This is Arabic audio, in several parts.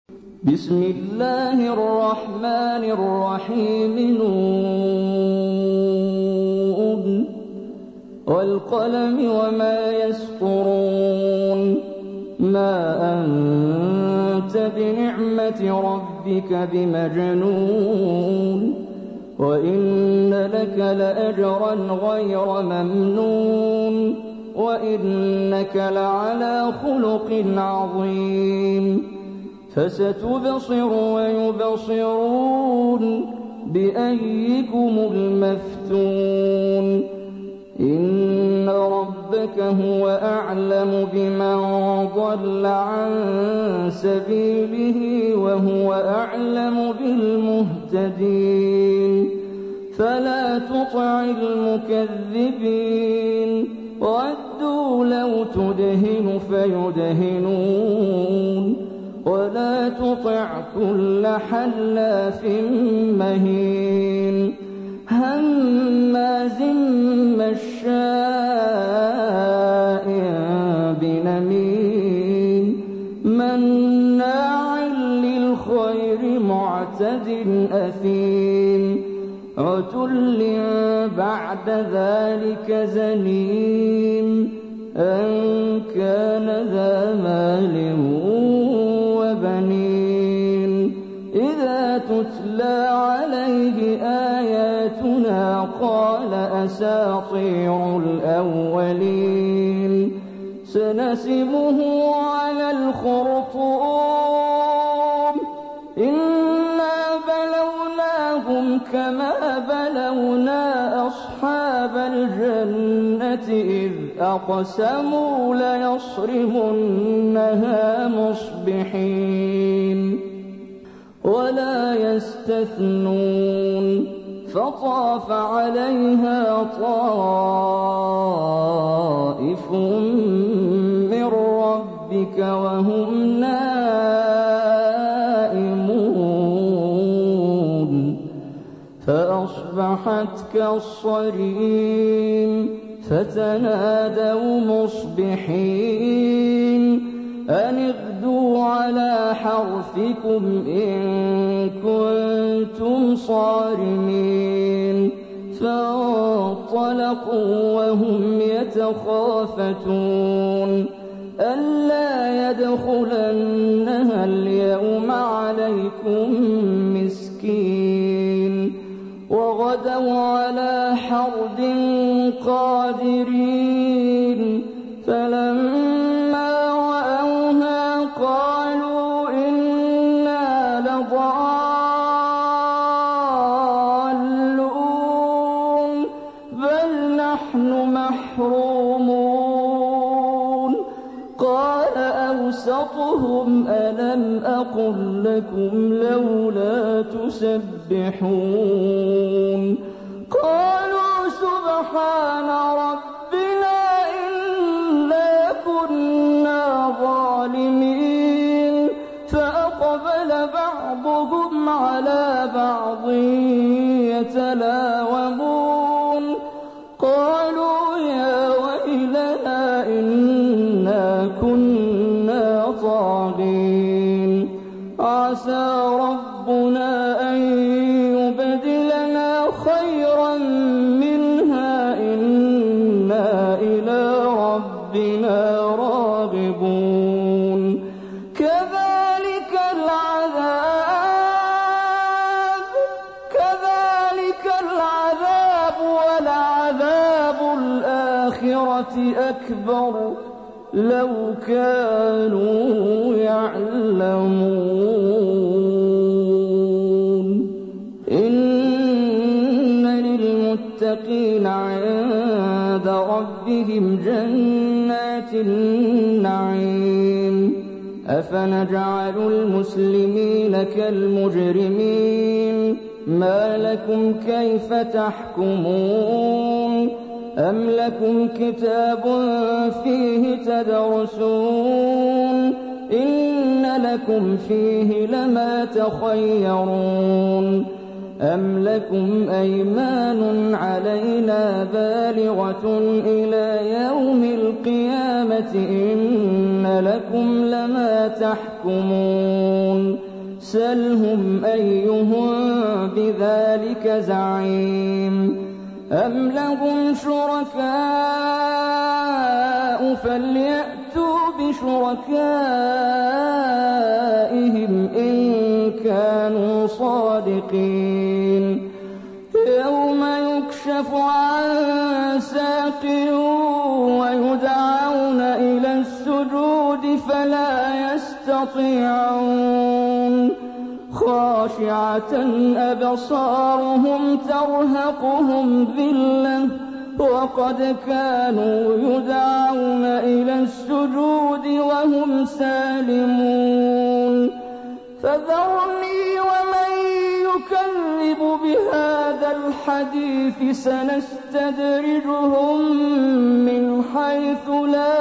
بسم الله الرحمن الرحيم نون والقلم وما يسطرون ما أنت بنعمة ربك بمجنون وإن لك لأجرا غير ممنون وإنك لعلى خلق عظيم فستبصر ويبصرون بأيكم المفتون إن ربك هو أعلم بمن ضل عن سبيله وهو أعلم بالمهتدين فلا تطع المكذبين ودوا لو تدهن فيدهنون ولا تطع كل حلاف مهين هماز مشاء بنميم مناع للخير معتد أثيم عتل بعد ذلك زنيم أن كان ذا مال وبنين إذا تتلى عليه آياتنا قال أساطير الأولين سنسمه على الخرطوم إنا بلوناهم كما بلونا أصحاب الجنة إذ أقسموا ليصرمنها مصبحين ولا يستثنون فطاف عليها طائف من ربك وهم نائمون فأصبحت كالصريم فتنادوا مصبحين أن اغدوا على حرثكم إن كنتم صارمين فانطلقوا وهم يتخافتون ألا يدخلنها اليوم عليكم مسكين وغدوا على حرد قادرين فلما رأوها قالوا إنا لضالون بل نحن محرومون قال أوسطهم ألم أقل لكم لولا تسبحون قالوا سبحان ربنا إنا كنا ظالمين فأقبل بعضهم على بعض يتلاومون قالوا يا ويلنا إنا كنا طاغين عسى ربنا أن يبدلنا خيرا منها إنا إلى ربنا راغبون كذلك العذاب ولعذاب الآخرة أكبر لو كانوا يعلمون إن للمتقين عند ربهم جنات النعيم أفنجعل المسلمين كالمجرمين ما لكم كيف تحكمون أم لكم كتاب فيه تدرسون إن لكم فيه لما تخيرون أم لكم أيمان علينا بالغة إلى يوم القيامة إن لكم لما تحكمون سَلْهُمْ أَيُّهُم بِذَٰلِكَ زَعِيمٌ أَمْ لَهُمْ شُرَكَاءُ فَلْيَأْتُوا بِشُرَكَائِهِمْ إِن كَانُوا صَادِقِينَ يَوْمَ يُكْشَفُ عَن سَاقٍ وَيُدْعَوْنَ إِلَى السُّجُودِ فَلَا يَسْتَطِيعُونَ خَاشِعَةً أَبْصَارُهُمْ تَرْهَقُهُمْ ذِلَّةٌ وَقَدْ كَانُوا يُدْعَوْنَ إِلَى السُّجُودِ وَهُمْ سَالِمُونَ فَذَرْنِي وَمَن يُكَذِّبُ بِهَٰذَا الْحَدِيثِ سَنَسْتَدْرِجُهُم مِّنْ حَيْثُ لَا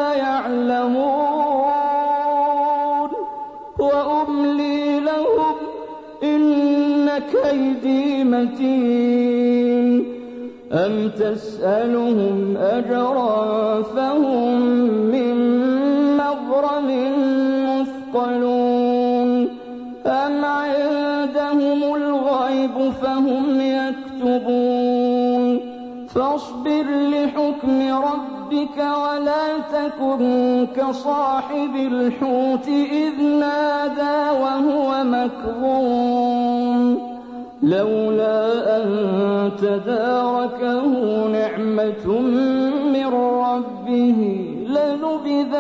يَعْلَمُونَ وَأُمْلِي لَهُمْ إِنَّ كَيْدِي مَتِينٌ أَمْ تَسْأَلُهُمْ أَجْرًا فَهُم مِّن مَّغْرَمٍ مُّثْقَلُونَ أَمْ عِندَهُمُ الْغَيْبُ فَهُمْ يَكْتُبُونَ فَاصْبِرْ لِحُكْمِ رَبِّكَ وَلَا تَكُن كَصَاحِبِ الْحُوتِ إِذْ نَادَىٰ وَهُوَ مَكْظُومٌ لَّوْلَا أَن تَدَارَكَهُ نِعْمَةٌ مِّن رَّبِّهِ لَنُبِذَ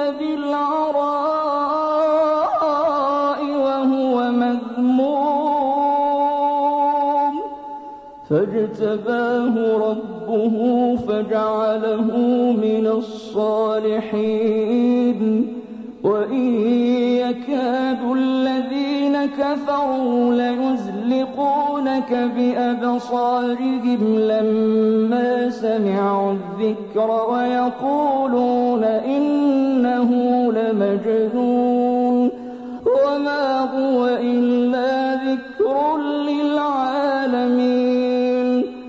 بِالْعَرَاءِ وَهُوَ مَذْمُومٌ فَاجْتَبَاهُ رَبُّهُ فَجَعَلَهُ مِنَ الصَّالِحِينَ وَإِن يَكَادُ الَّذِينَ كَفَرُوا لَيُزْلِقُونَكَ بِأَبْصَارِهِمْ لَمَّا سَمِعُوا الذِّكْرَ وَيَقُولُونَ إِنَّهُ لَمَجْنُونٌ وَمَا هُوَ إِلَّا